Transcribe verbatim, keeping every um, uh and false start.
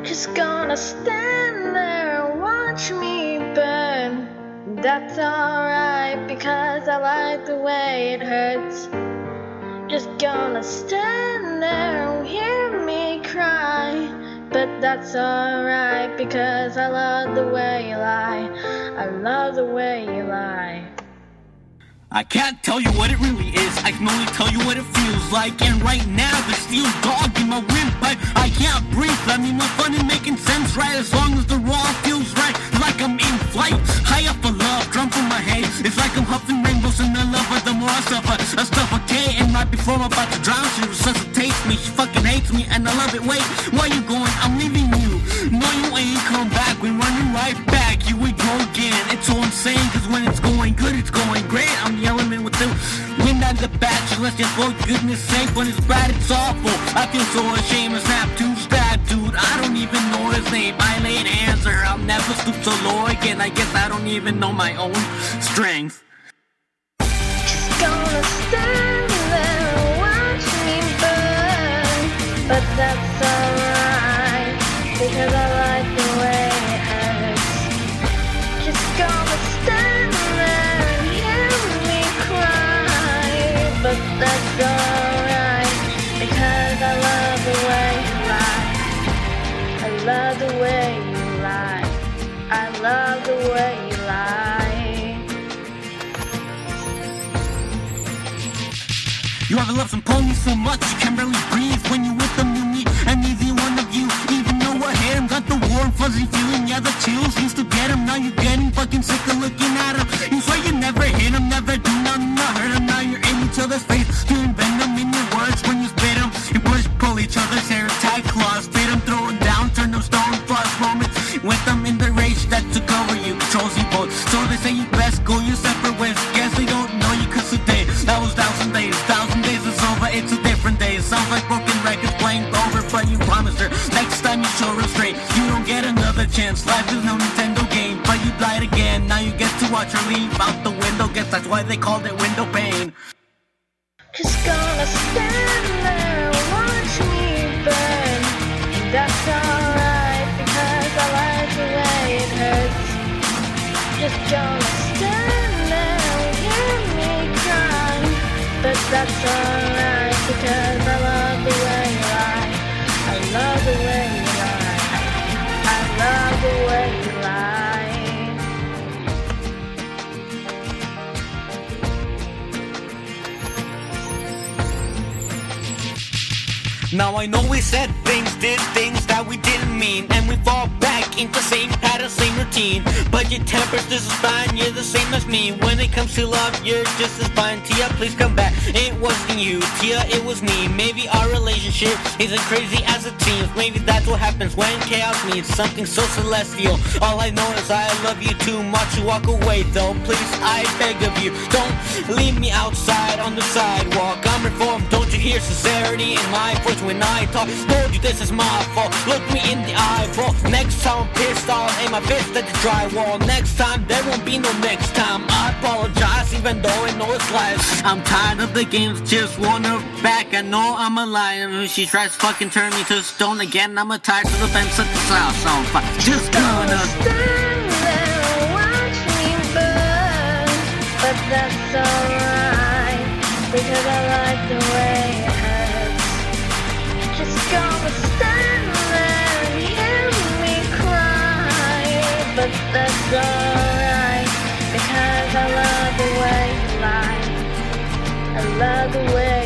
Just gonna stand there and watch me burn. That's alright because I like the way it hurts. Just gonna stand there and hear me cry. But that's alright because I love the way you lie. I love the way you lie. I can't tell you what it really is, I can only tell you what it feels like. And right now there's steel dog in my windpipe. I can't breathe, I mean no fun in making sense, right? As long as the raw feels right, like I'm in flight. High up for love, drum from my head. It's like I'm huffing rainbows and I love her. The more I suffer, I suffocate. And right before I'm about to drown, she resuscitates me. She fucking hates me and I love it. Wait, where you going? I'm leaving you. No, you ain't come back, we're running right back. Here we go again, it's all insane. Cause when it's going good, it's going great. I'm the element with the wind at the back. So let's just for goodness sake, when it's bad, it's awful. I feel so ashamed, it's not too bad, dude. I don't even know his name. I laid hands or I'll never stoop so low again. I guess I don't even know my own strength. Just gonna stand there and watch me burn. But that's alright because I like the way it hurts. Just gonna stand there and hear me cry. But that's alright because I love the way you lie. I love the way you lie. I love the way you lie. You ever love some ponies so much you can barely breathe? When you with them you need and neither one of you even know what hit him. Got the warm fuzzy feeling, yeah the chills used to get him. Now you're getting fucking sick of looking at him. You swear you never hit him, never do nothing to hurt him. Now you're in each other's face, feeling venom in your words when you spit him. You push, pull each other's hair, tag claws, spit him, throw him down, turn them stone, flush moments with them in the rage that took over you, controls you both. So they say you best go your separate ways. Guess they don't know you cause today that was thousand days, thousand days is over, it's a different day. Sounds like broken records playing over, but you promised her next time you show her straight, you don't get another chance. Life is no Nintendo game, but you lied again. Now you get to watch her leave out the window. Guess that's why they called it window pane. Just gonna stand there and watch me burn. That's alright because I like the way it hurts. Just gonna stand there and hear me cry. But that's alright because I love the way you lie. I love the way you lie. I love the way you lie. Now I know we said things, did things that we didn't mean, and we fall back into same pattern, same routine. But your temper's just as fine, you're the same as me. When it comes to love, you're just as fine. Tia, please come back. It wasn't you, Tia, it was me. Maybe our relationship isn't crazy as it seems. Maybe that's what happens when chaos meets something so celestial. All I know is I love you too much to walk away though. Please, I beg of you, don't leave me outside on the sidewalk. I'm reformed, don't you hear sincerity in my voice? When I talk, told you this is my fault. Look me in the eyeball. Next time I'm pissed off, aim my fist at the drywall. Next time there won't be no next time. I apologize even though I know it's lies. I'm tired of the games, just want her back. I know I'm a liar. She tries to fucking turn me to stone again. I'm a tired to the fence at the house on fire. Just gonna stand there and watch me burn. But that's alright because I like the way it hurts. Just gonna stand there and hear me cry. But that's alright because I love the way you lie. I love the way